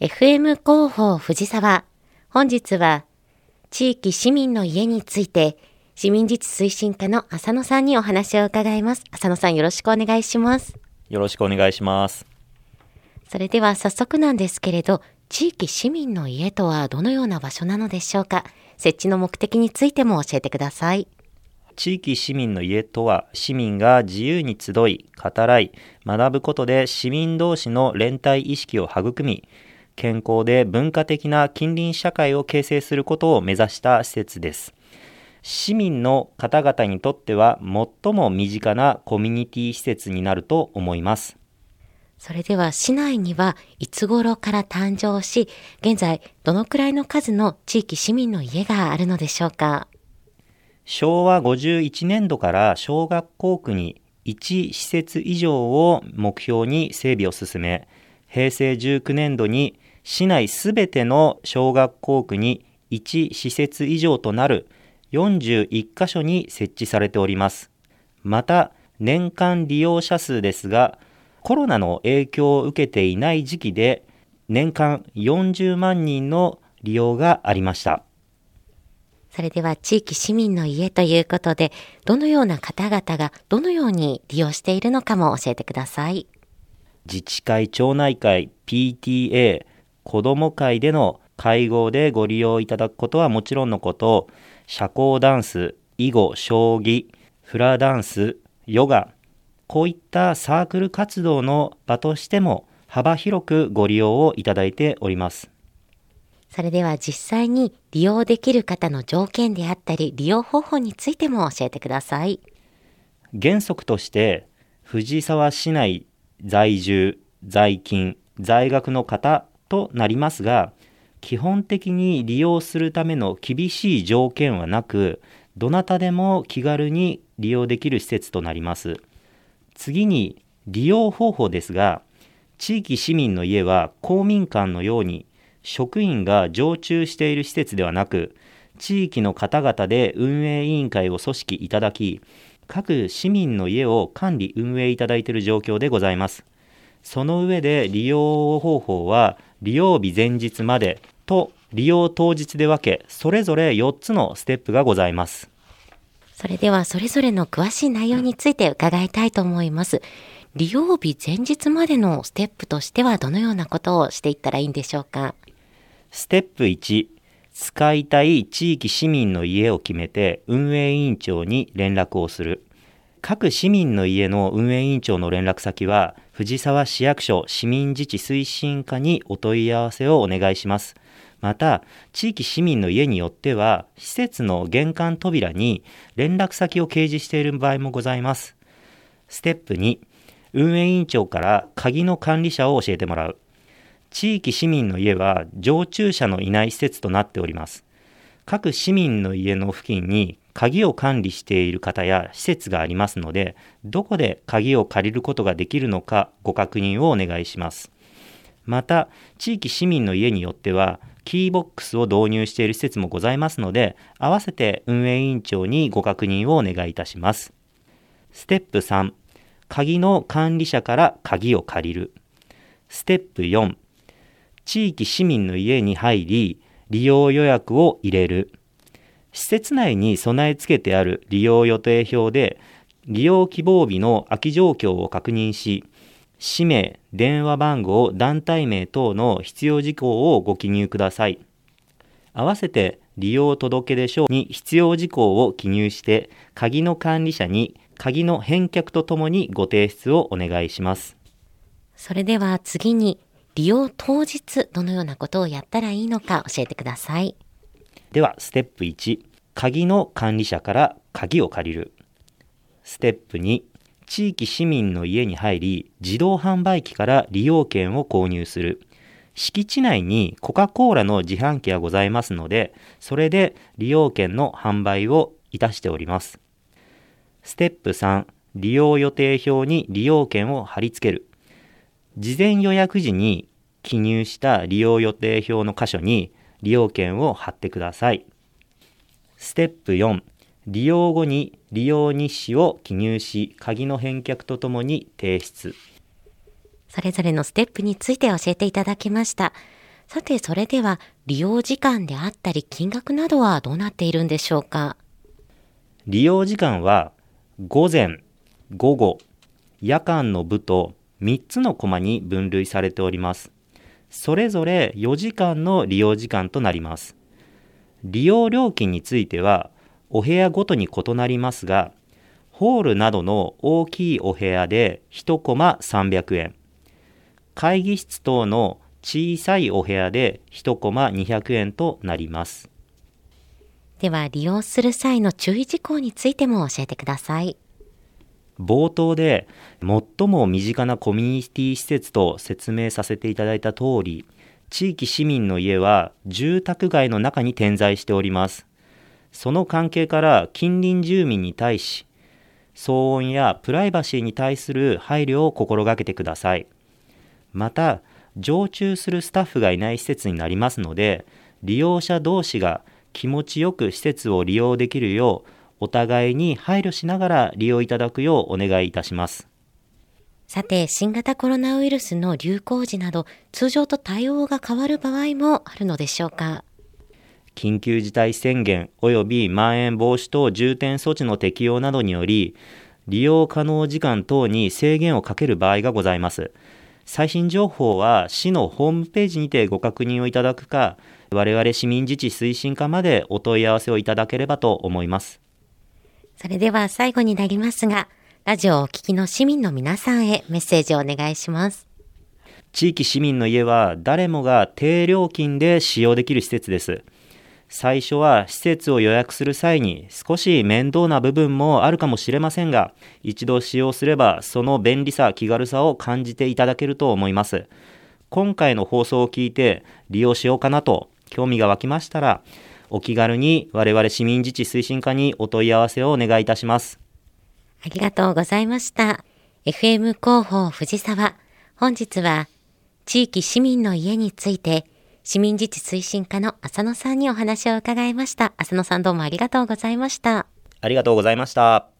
FM 広報藤沢。本日は地域市民の家について市民自治推進課の浅野さんにお話を伺います。浅野さん、よろしくお願いします。 よろしくお願いします。 それでは早速なんですけれど、地域市民の家とはどのような場所なのでしょうか。設置の目的についても教えてください。 地域市民の家とは、市民が自由に集い、語らい、学ぶことで市民同士の連帯意識を育み、健康で文化的な近隣社会を形成することを目指した施設です。市民の方々にとっては最も身近なコミュニティ施設になると思います。 それでは市内にはいつ頃から誕生し、現在どのくらいの数の地域市民の家があるのでしょうか。 昭和51年度から小学校区に1施設以上を目標に整備を進め、平成19年度に市内すべての小学校区に1施設以上となる41カ所に設置されております。また、年間利用者数ですが、コロナの影響を受けていない時期で年間40万人の利用がありました。 それでは地域市民の家ということで、どのような方々がどのように利用しているのかも教えてください。 自治会、町内会、PTA、子ども会での会合でご利用いただくことはもちろんのこと、社交ダンス、囲碁、将棋、フラダンス、ヨガ、こういったサークル活動の場としても幅広くご利用をいただいております。 それでは実際に利用できる方の条件であったり、利用方法についても教えてください。 原則として藤沢市内在住、在勤、在学の方となりますが、基本的に利用するための厳しい条件はなく、どなたでも気軽に利用できる施設となります。次に利用方法ですが、地域市民の家は公民館のように職員が常駐している施設ではなく、地域の方々で運営委員会を組織いただき、各市民の家を管理運営いただいている状況でございます。その上で利用方法は利用日前日までと利用当日で分け、それぞれ4つのステップがございます。 それではそれぞれの詳しい内容について伺いたいと思います。利用日前日までのステップとしてはどのようなことをしていったらいいんでしょうか。 ステップ1、使いたい地域市民の家を決めて運営委員長に連絡をする。各市民の家の運営委員長の連絡先は藤沢市役所市民自治推進課にお問い合わせをお願いします。また、地域市民の家によっては施設の玄関扉に連絡先を掲示している場合もございます。ステップ2、運営委員長から鍵の管理者を教えてもらう。地域市民の家は常駐者のいない施設となっております。各市民の家の付近に鍵を管理している方や施設がありますので、どこで鍵を借りることができるのかご確認をお願いします。また、地域市民の家によってはキーボックスを導入している施設もございますので、合わせて運営委員長にご確認をお願いいたします。ステップ3、鍵の管理者から鍵を借りる。ステップ4、地域市民の家に入り、利用予約を入れる。施設内に備え付けてある利用予定表で、利用希望日の空き状況を確認し、氏名、電話番号、団体名等の必要事項をご記入ください。合わせて利用届出書に必要事項を記入して、鍵の管理者に鍵の返却とともにご提出をお願いします。 それでは次に、利用当日どのようなことをやったらいいのか教えてください。 ではステップ1、鍵の管理者から鍵を借りる。ステップ2、地域市民の家に入り、自動販売機から利用券を購入する。敷地内にコカ・コーラの自販機がございますので、それで利用券の販売をいたしております。ステップ3、利用予定表に利用券を貼り付ける。事前予約時に記入した利用予定表の箇所に利用券を貼ってください。ステップ4、利用後に利用日誌を記入し、鍵の返却とともに提出。 それぞれのステップについて教えていただきました。 さて、それでは利用時間であったり金額などはどうなっているんでしょうか？ 利用時間は午前、午後、夜間の部と3つのコマに分類されております。それぞれ4時間の利用時間となります。利用料金についてはお部屋ごとに異なりますが、ホールなどの大きいお部屋で1コマ300円、会議室等の小さいお部屋で1コマ200円となります。 では、利用する際の注意事項についても教えてください。 冒頭で最も身近なコミュニティ施設と説明させていただいた通り、地域市民の家は住宅街の中に点在しております。その関係から近隣住民に対し、騒音やプライバシーに対する配慮を心がけてください。また、常駐するスタッフがいない施設になりますので、利用者同士が気持ちよく施設を利用できるよう、お互いに配慮しながら利用いただくようお願いいたします。 さて、新型コロナウイルスの流行時など、通常と対応が変わる場合もあるのでしょうか？ 緊急事態宣言及びまん延防止等重点措置の適用などにより、利用可能時間等に制限をかける場合がございます。最新情報は市のホームページにてご確認をいただくか、我々市民自治推進課までお問い合わせをいただければと思います。 それでは最後になりますが、ラジオをお聞きの市民の皆さんへメッセージをお願いします。 地域市民の家は誰もが低料金で使用できる施設です。最初は施設を予約する際に少し面倒な部分もあるかもしれませんが、一度使用すればその便利さ、気軽さを感じていただけると思います。今回の放送を聞いて利用しようかなと興味が湧きましたら、お気軽に我々市民自治推進課にお問い合わせをお願いいたします。 ありがとうございました。FM 広報藤沢。本日は地域市民の家について市民自治推進課の浅野さんにお話を伺いました。浅野さん、どうもありがとうございました。 ありがとうございました。